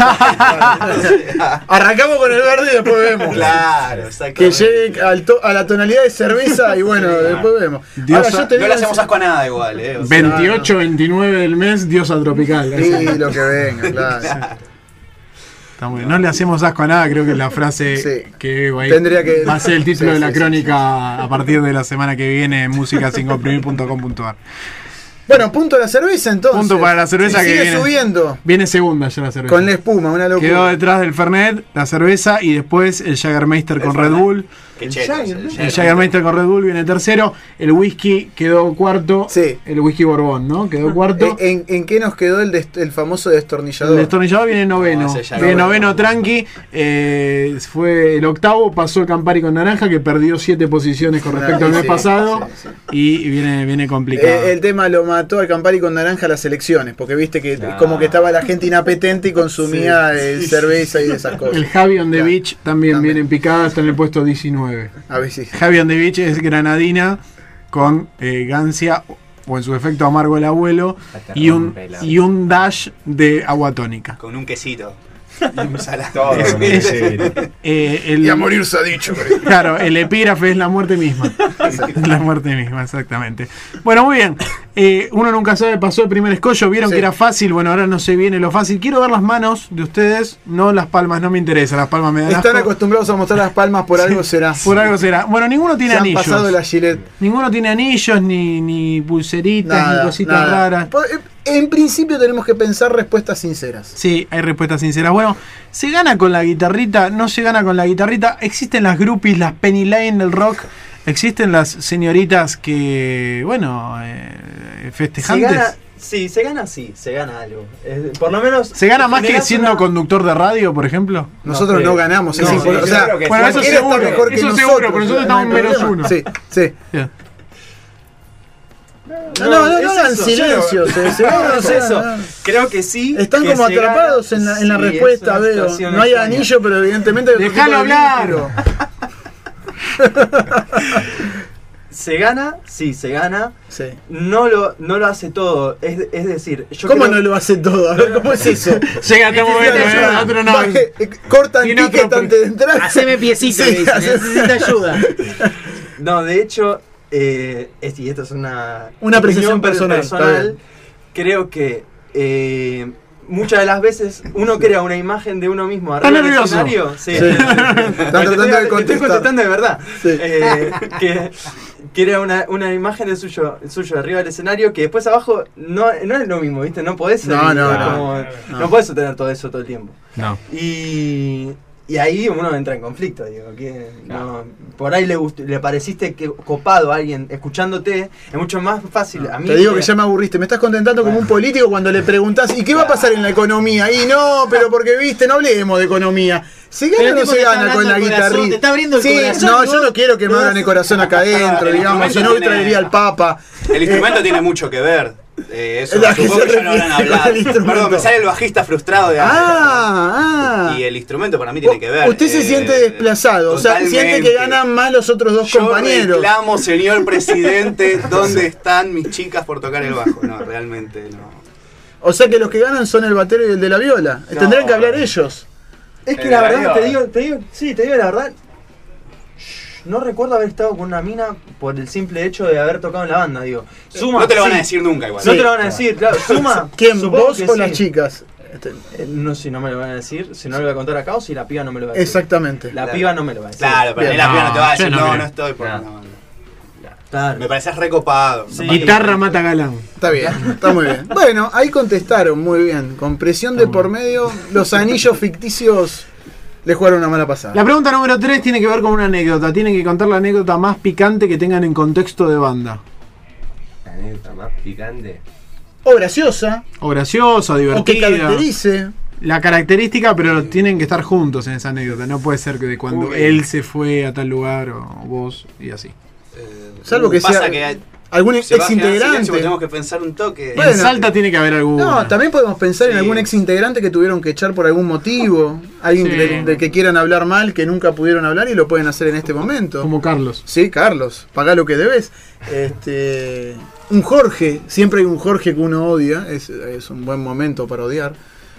Arrancamos con el verde y después vemos. Claro, exacto. Que llegue a la tonalidad de cerveza y bueno, después vemos. Ahora, no le hacemos asco a nada igual. 28, 29 del mes, diosa tropical. Sí, lo que venga, claro. Está muy bien. No le hacemos asco a nada, creo que es la frase que tendría que va a ser el título de la crónica a partir de la semana que viene en musicasincomprimir.com.ar. Bueno, punto de la cerveza entonces. Punto para la cerveza que sigue subiendo. Viene segunda ya la cerveza. Con la espuma, una locura. Quedó detrás del Fernet, la cerveza y después el Jägermeister con Red Bull. El Jägermeister con Red Bull viene tercero. El whisky quedó cuarto. Sí. El whisky Borbón, ¿no? Quedó cuarto. ¿En qué nos quedó el famoso destornillador? El destornillador viene noveno. Viene noveno tranqui. Fue el octavo, pasó el Campari con naranja, que perdió 7 posiciones con respecto al mes pasado. Y viene complicado. El tema lo mató al Campari con naranja a las elecciones, porque viste que como que estaba la gente inapetente y consumía cerveza y esas cosas. El Javi on the Beach también viene en picada, está en el puesto 19. A ver si. Javi on the Beach es granadina con gancia o en su efecto amargo el abuelo y un dash de agua tónica. Con un quesito. Y a morir se ha dicho. Claro, el epígrafe es la muerte misma. La muerte misma, exactamente. Bueno, muy bien. Uno nunca sabe, pasó el primer escollo. Vieron que era fácil. Bueno, ahora no se viene lo fácil. Quiero ver las manos de ustedes, no las palmas, no me interesa. Las palmas me dan Están asco. acostumbrados a mostrar las palmas, por algo será. Por algo será. Bueno, ninguno tiene anillos. Han pasado la Gillette. Ninguno tiene anillos, ni pulseritas, ni cositas raras. En principio tenemos que pensar respuestas sinceras. Sí, hay respuestas sinceras. Bueno, ¿se gana con la guitarrita? ¿No se gana con la guitarrita? Existen las groupies, las Penny Lane del rock. Existen las señoritas que, bueno, festejantes. Se gana algo. Por lo menos. ¿Se gana más que siendo conductor de radio, por ejemplo? Nosotros no ganamos. Bueno, eso seguro. Eso seguro, pero nosotros estamos menos uno. Sí. Bien. No hagan silencio. Creo que sí. Están como atrapados en la respuesta, veo. No hay anillo, pero evidentemente. ¡Déjalo hablar! se gana, sí, se gana. Sí. No lo hace todo. Es decir, yo ¿Cómo creo- no lo hace todo? A ver, ¿cómo es eso? Llega este momento, otro no. Cortan Tiene ticket otro- antes de entrar. Haceme piecito, Sí, le dicen, hace- necesita ayuda. No, de hecho, y esto es una apreciación opinión personal, está bien. creo que muchas de las veces uno crea una imagen de uno mismo Está arriba del nervioso. escenario. Sí. Sí. Están tratando de Estoy contestar. contestando de verdad. Sí. Que crea una imagen del suyo arriba del escenario que después abajo no es lo mismo, ¿viste? No podés ser No, no, como- no. no podés sostener todo eso todo el tiempo. No. Y ahí uno entra en conflicto, digo, que no, por ahí le pareciste que copado a alguien escuchándote, es mucho más fácil. A mí Te digo que ya me aburriste, me estás contentando como un político cuando le preguntás ¿y qué va a pasar en la economía? Y no, pero porque viste, no hablemos de economía. ¿Se Pero gana o el no tipo se te está gana con la hablando el corazón, guitarrita? te está abriendo el Sí, corazón, no, y yo vos- no quiero que me abran el corazón acá adentro, El digamos, si no instrumento traería tiene- al Papa. El instrumento tiene mucho que ver. Eso La que supongo se que ya no habrán refiere con hablado. el instrumento. Perdón, me sale el bajista frustrado de Y el instrumento para mí tiene que ver. Usted se siente desplazado, o sea, siente que totalmente. ganan más los otros dos Yo compañeros. reclamo, señor presidente, ¿dónde están mis chicas por tocar el bajo? No, realmente no. O sea que los que ganan son el batero y el de la viola. No. Tendrían que hablar ellos. Es que la verdad, te digo la verdad, no recuerdo haber estado con una mina por el simple hecho de haber tocado en la banda, digo. Suma, No te lo van a sí. decir nunca igual. No te lo van a decir, claro. Suma. ¿Quién, supongo vos que o sí. las chicas? No sé si no me lo van a decir, si no lo voy a contar acá o si la piba no me lo va a decir. Exactamente. La piba no me lo va a decir. Claro, pero Bien. la piba no te va a decir, yo no no, creo. no estoy por una banda. Claro. Me pareces recopado. Sí. Guitarra mata galán. Está bien, está muy bien. Bueno, ahí contestaron muy bien. Con presión de por medio, los anillos ficticios le jugaron una mala pasada. La pregunta número 3 tiene que ver con una anécdota. Tienen que contar la anécdota más picante que tengan en contexto de banda. La anécdota más picante. O graciosa, O graciosa, o que divertida. caracterice. La característica, pero tienen que estar juntos en esa anécdota. No puede ser que de cuando Uy. él se fue a tal lugar o vos y así. Salvo que Pasa sea que algún se va a generar ex-integrante. silencio porque tenemos que pensar un toque. Bueno, en Salta tiene que haber alguno. No, también podemos pensar en Sí. algún ex-integrante que tuvieron que echar por algún motivo. Alguien Sí. de que quieran hablar mal, que nunca pudieron hablar y lo pueden hacer en este momento. Como Carlos. Sí, Carlos, pagá lo que debes. Un Jorge, siempre hay un Jorge que uno odia, es un buen momento para odiar.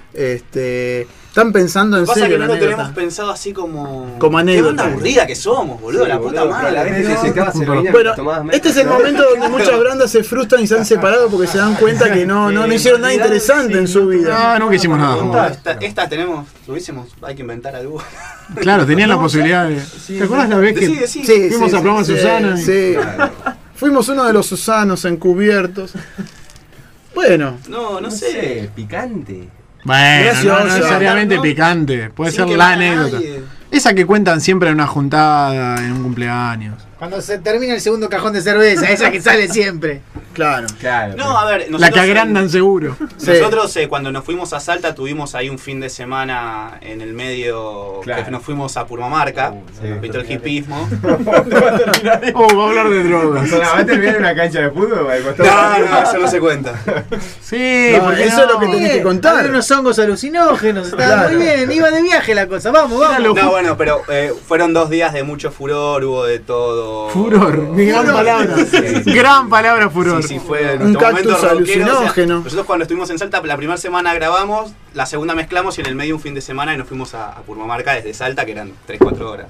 Están pensando en Pasa serio que no la lo tenemos anécdota. pensado así como. Como Qué anécdota. banda aburrida que somos, boludo, la puta madre. La vez que necesitabas heroína, Bueno, tomabas menos. este es el momento donde muchas bandas se frustran y se han separado porque se dan cuenta que no hicieron nada interesante en su vida. No, nunca hicimos nada. No, esta tenemos, tuviésemos, hay que inventar algo. Claro, tenían la posibilidad de. ¿Te acuerdas la vez que Decí. fuimos a programa Susana? Sí. Fuimos uno de los Susanos encubiertos. Bueno, No sé. Picante. Bueno, Gracioso. no necesariamente ¿no? picante. Puede Sin ser quemar la a anécdota. nadie. Esa que cuentan siempre en una juntada, en un cumpleaños. Cuando se termina el segundo cajón de cerveza, esa que sale siempre. claro. Claro. No, a ver, nosotros. La que agrandan seguro. Sí. Nosotros cuando nos fuimos a Salta tuvimos ahí un fin de semana en el medio Claro. que nos fuimos a Purmamarca, Sí. visto el hipismo. Oh, va a hablar de drogas. ¿Va a terminar en una cancha de fútbol? Al costado? No, eso no se cuenta. Sí, No, porque eso es lo que tenés que contar. Había unos hongos alucinógenos, estaba Claro. muy bien, iba de viaje la cosa, vamos. No, bueno, pero fueron 2 días de mucho furor, hubo de todo. Furor, mi gran palabra. Gran palabra, furor. Sí, fue en Un nuestro momento cactus rockero, alucinógeno. nosotros cuando estuvimos en Salta, la primera semana grabamos, la segunda mezclamos y en el medio un fin de semana y nos fuimos a Purmamarca desde Salta, que eran 3-4 horas.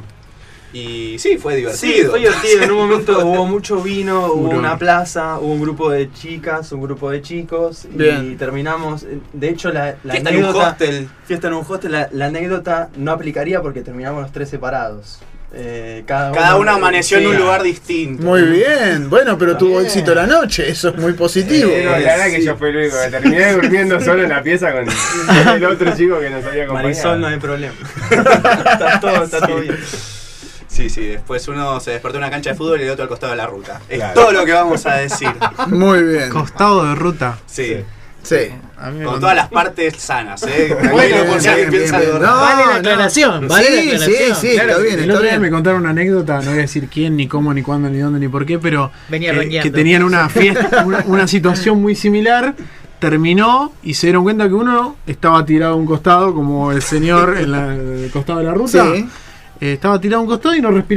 Y sí, fue divertido. Sí, fue divertido. En un momento hubo mucho vino, hubo Furor. una plaza, hubo un grupo de chicas, un grupo de chicos. Bien. Y terminamos. De hecho, la Fiesta en un anécdota. hostel. Fiesta en un hostel, la anécdota no aplicaría porque terminamos los 3 separados. Cada uno amaneció en un sí. lugar distinto. Muy bien. Bueno, pero tuvo éxito la noche, eso es muy positivo. La verdad que yo fui el único que terminé durmiendo solo en la pieza con el otro chico que nos había acompañado. Marisol, no hay problema. está todo bien. Sí, después uno se despertó en una cancha de fútbol y el otro al costado de la ruta. Es Claro. todo lo que vamos a decir. Muy bien. Costado de ruta. Sí. Sí. A mí me Con contó- todas las partes sanas, Bueno, por si alguien bien, piensa bien, algo bien. raro. Vale la aclaración, vale la Sí, aclaración. sí, está bien, El está otro día me bien. contaron una anécdota, no voy a decir quién, ni cómo, ni cuándo, ni dónde, ni por qué, pero Venía que roñando. tenían una fiesta, una situación muy similar, terminó y se dieron cuenta que uno estaba tirado a un costado, como el señor en el costado de la ruta, Sí. estaba tirado a un costado y no respiraba.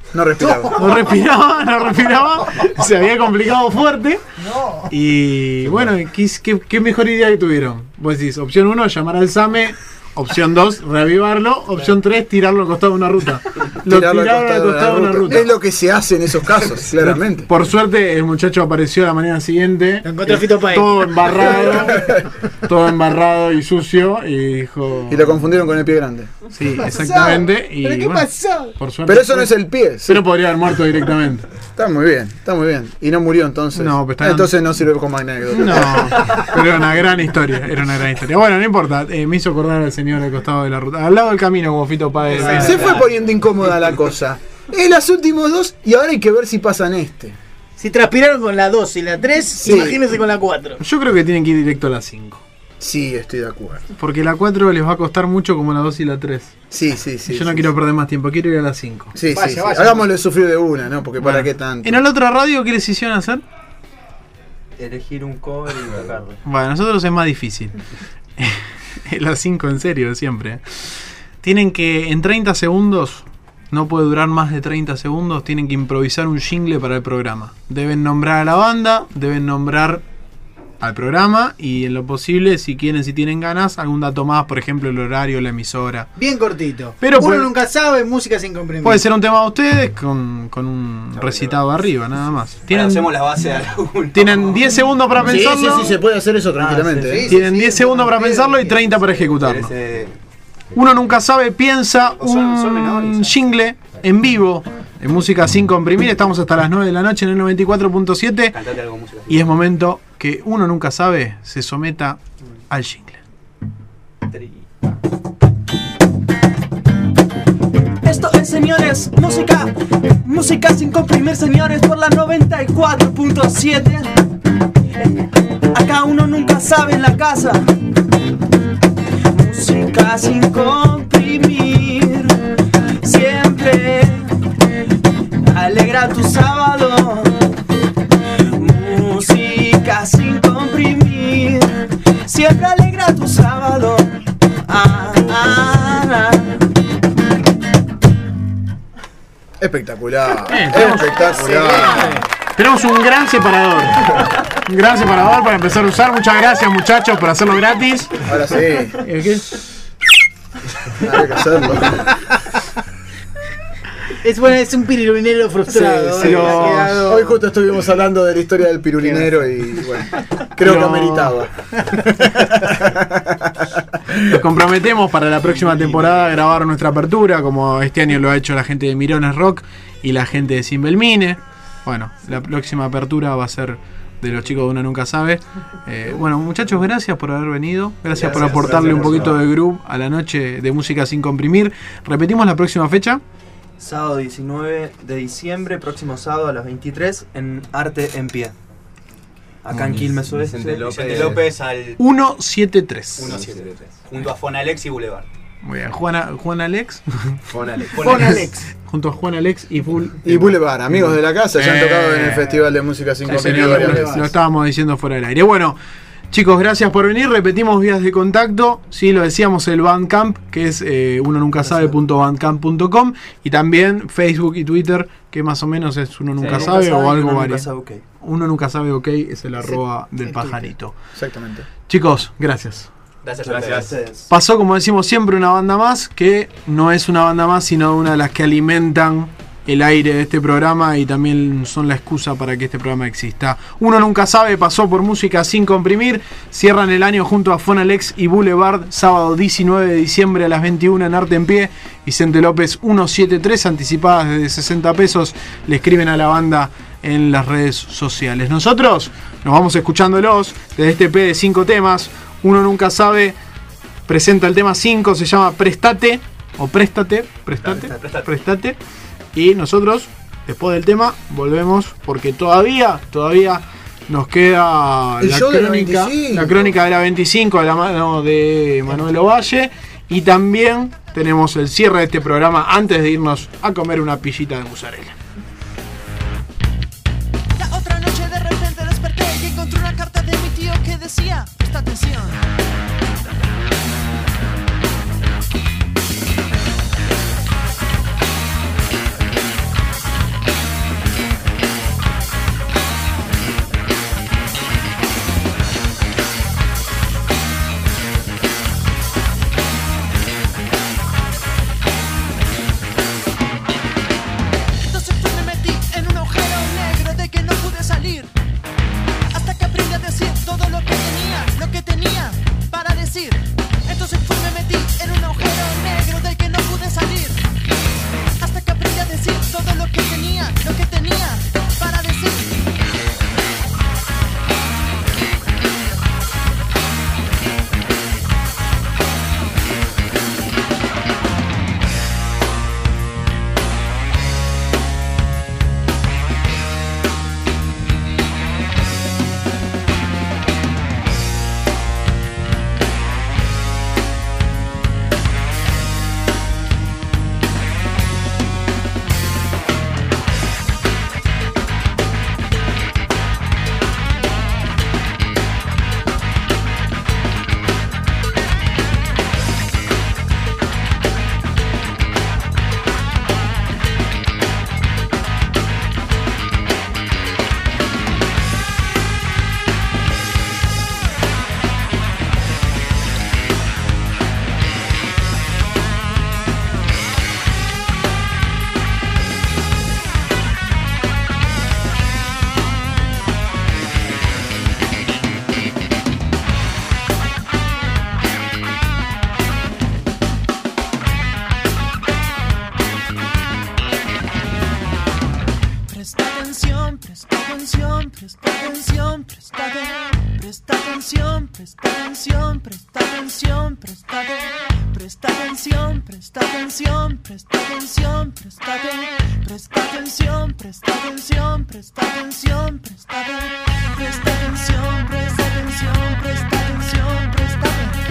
No respiraba. No respiraba. Se había complicado fuerte. Y bueno, ¿qué mejor idea que tuvieron? Vos decís, opción 1, llamar al SAME. Opción 2, reavivarlo. Opción 3, tirarlo al costado de una ruta. Lo tiraron al costado de una ruta. Es lo que se hace en esos casos, claramente. Por suerte, el muchacho apareció la mañana siguiente. Lo encontró Fito Páez. Todo embarrado y sucio. Y dijo. Y lo confundieron con el pie grande. Sí, exactamente. Y, ¿Pero qué pasó? Por suerte. Pero eso no es el pie. Sí. Pero podría haber muerto directamente. Está muy bien. Y no murió entonces. No, pero entonces no sirve como anécdota. No, pero era una gran historia. Bueno, no importa. Me hizo acordar al señor al costado de la ruta. Al lado del camino, como Fito Páez. Se fue poniendo incómoda la cosa. Es las últimos 2 y ahora hay que ver si pasan este. Si transpiraron con la 2 y la 3, sí. Imagínense con la 4. Yo creo que tienen que ir directo a la 5. Sí, estoy de acuerdo. Porque la 4 les va a costar mucho como la 2 y la 3. Sí. Yo no quiero perder más tiempo, quiero ir a la 5. Sí. Hagámosle sufrir de una, ¿no? Porque para qué tanto. ¿En la otra radio qué les hicieron hacer? Elegir un cover y bajarlo. Bueno, nosotros es más difícil. La 5 en serio, siempre. Tienen que, en 30 segundos, no puede durar más de 30 segundos, tienen que improvisar un jingle para el programa. Deben nombrar a la banda, deben nombrar al programa y en lo posible, si tienen ganas, algún dato más, por ejemplo el horario, la emisora. Bien cortito. Pero uno nunca sabe, música sin comprimir. Puede ser un tema de ustedes con un recitado arriba, nada más. Hacemos la base de alguno. Tienen 10 segundos para pensarlo. Sí, se puede hacer eso tranquilamente. Tienen 10 segundos para pensarlo y 30 para ejecutarlo. Uno nunca sabe, piensa un jingle en vivo en música sin comprimir. Estamos hasta las 9 de la noche en el 94.7 y es momento que uno nunca sabe se someta al jingle. Esto es, señores, música sin comprimir, señores, por la 94.7. Acá uno nunca sabe en la casa. Música sin comprimir, siempre alegra tu sábado. Música sin comprimir, siempre alegra tu sábado. Espectacular. Tenemos un gran separador. Un gran separador para empezar a usar. Muchas gracias, muchachos, por hacerlo gratis. Ahora sí. ¿Qué? Hay que hacerlo. Es un pirulinero frustrado. Sí. Hoy justo estuvimos hablando de la historia del pirulinero y bueno, creo que ameritaba. Nos comprometemos para la próxima temporada a grabar nuestra apertura, como este año lo ha hecho la gente de Mirones Rock y la gente de Simbelmine. Bueno, la próxima apertura va a ser de los chicos de Uno Nunca Sabe. Bueno, muchachos, gracias por haber venido. Gracias por aportarle un poquito de groove a la noche de música sin comprimir. Repetimos la próxima fecha. Sábado 19 de diciembre, próximo sábado a las 23 en Arte en Pie. Acá en Quilmes Oeste. Vicente López al 173. Junto a Fonalex y Boulevard. Muy bien, Juan Alex. Alex. Junto a Juan Alex y Boulevard, amigos de la casa, ya han tocado en el Festival de Música sin comprimir varias veces. Lo estábamos diciendo fuera del aire. Bueno, chicos, gracias por venir. Repetimos vías de contacto. Sí, lo decíamos, el Bandcamp, que es unonuncasabe.bandcamp.com, y también Facebook y Twitter, que más o menos es Uno Nunca Sabe o algo variado. Uno Nunca Sabe, ok, es el arroba del pajarito. Exactamente. Chicos, gracias. Gracias. Pasó, como decimos siempre, una banda más, que no es una banda más, sino una de las que alimentan el aire de este programa y también son la excusa para que este programa exista. Uno Nunca Sabe pasó por música sin comprimir. Cierran el año junto a Fonalex y Boulevard, sábado 19 de diciembre a las 21 en Arte en Pie. Vicente López 173, anticipadas desde 60 pesos. Le escriben a la banda en las redes sociales. Nosotros nos vamos escuchándolos desde este EP de 5 temas. Uno Nunca Sabe presenta el tema 5, se llama Prestate o Préstate. Y nosotros, después del tema, volvemos porque todavía nos queda la crónica de la 25 de la mano de Manuel Ovalle. Y también tenemos el cierre de este programa antes de irnos a comer una pillita de mozzarella. La otra noche de repente desperté y encontré una carta de mi tío que decía: presta atención. decir. Entonces fui y me metí en un agujero negro del que no pude salir. Hasta que aprendí a decir todo lo que tenía para decir. Presta atención,